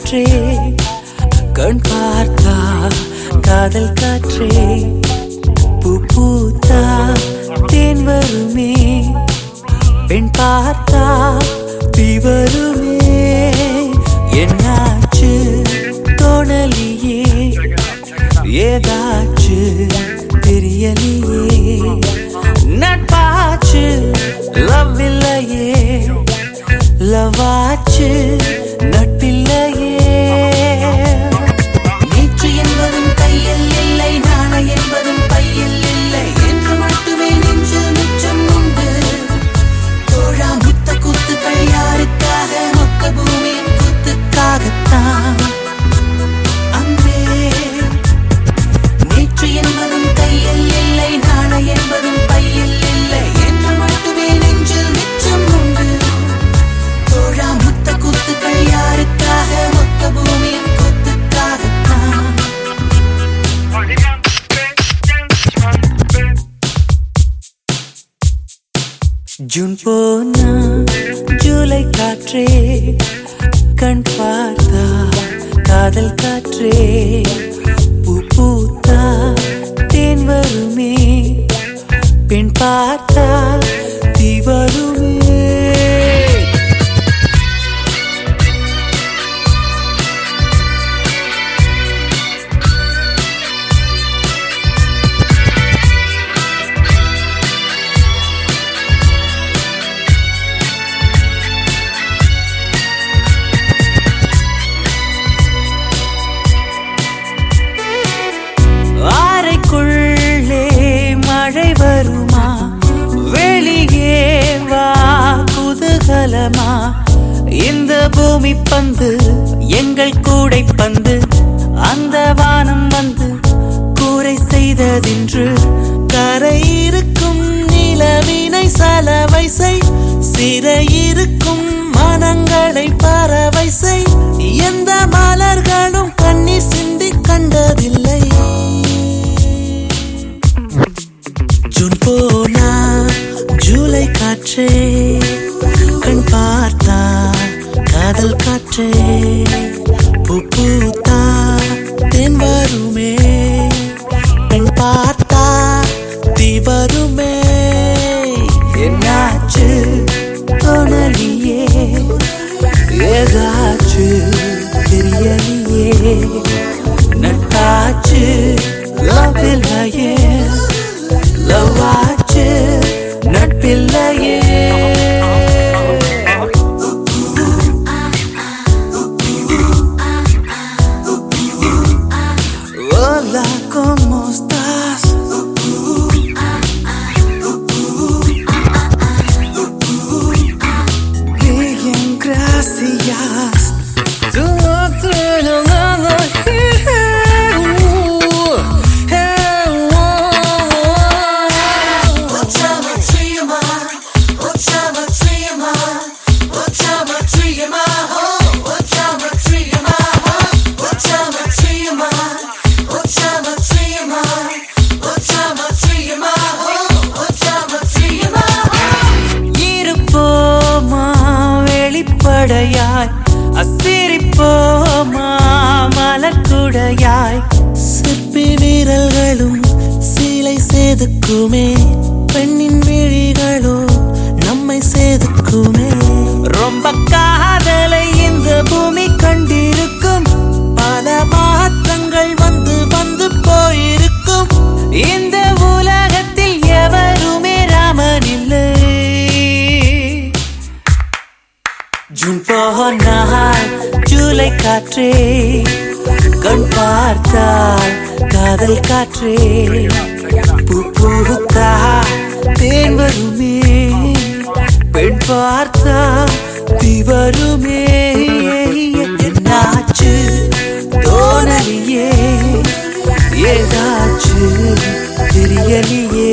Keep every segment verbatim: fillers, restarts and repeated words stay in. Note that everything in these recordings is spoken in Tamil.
காற்றே கண் பார்த்தா காதல் காற்றே பூ பூத்தா தேன் வருமே பெண் பார்த்தா தீ வருமே என்னாச்சு தோணலியே ஏதாச்சு தெரியலையே நட்பாச்சு லவ் இல்லையே லவாச்சு நட்பில்லையே நேற்று என்பதும் கையில் இல்லை நாளை என்பதும் பையில் இல்லை என்று மட்டுமே நெஞ்சில் மிச்சம் உண்டு தோழா முத்த கூத்துக்கள் யாருக்காக மொத்த பூமியின் கூத்துக்காகத்தான் அன்பே நேற்று என்பதும் கையில் இல்லை நாளை என்பதும் பையில் இல்லை என்று மட்டுமே நெஞ்சில் மிச்சம் உண்டு தோழா முத்த கூத்துக்கள் யாருக்காக மொத்த பூமியின் கூத்துக்காகத்தான் ஜூன் போனா ஜூலை காற்றே கண் பார்த்தா காதல் காற்றே பூ பூத்தா தேன் வருமே பெண் பார்த்தா தீ வருமே மழை வருமா வெளியே வா குதூகலமா இந்த பூமி பந்து எங்கள் கூடை பந்து அந்த வானம் வந்து கூரை செய்ததென்று கரை இருக்கும் நிலவினை சலவை செய் சிறையிருக்கும் மனங்களை பறவை செய் எந்த மலர்களும் கண்ணீர் சிந்தி கண்டதில்லை ஜூன் போனா ஜூலை காற்றே கண் பார்த்தா காதல் காற்றே பூ பூத்தா தேன் வருமே பெண் பார்த்தா தீ வருமே என்னாச்சு தோணலியே ஏதாச்சு தெரியலையே நட்டாச்சு லவ் இல்லையே லவாச்சு நட்பில்லையே Hola, ¿cómo estás? Bien, gracias. Tú no tienes nada வெளிப்படையாய் அசிரிப்போமா மலக்குடையாய் சிற்பி வீரல்களும் சீலை சேதுக்குமே பெண்ணின் விழிகளோ நம்மை சேதுக்குமே ரொம்ப காதலை இந்த பூமி கண்டிருக்கும் பல மாற்றங்கள் வந்து வந்து போயிருக்கும் இந்த உலகத்தில் எவருமே ராமன் இல்லை ஜூன் போனால் ஜூலை காற்றே கண் பார்த்தால் காதல் காற்றே பூ பூத்தா தேன் வருமே பெண் பார்த்தா தீ வருமே என்னாச்சு தோணலியே ஏதாச்சு தெரியலையே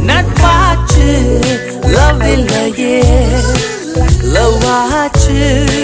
நட்பாச்சு லவ் இல்லையே லவாச்சு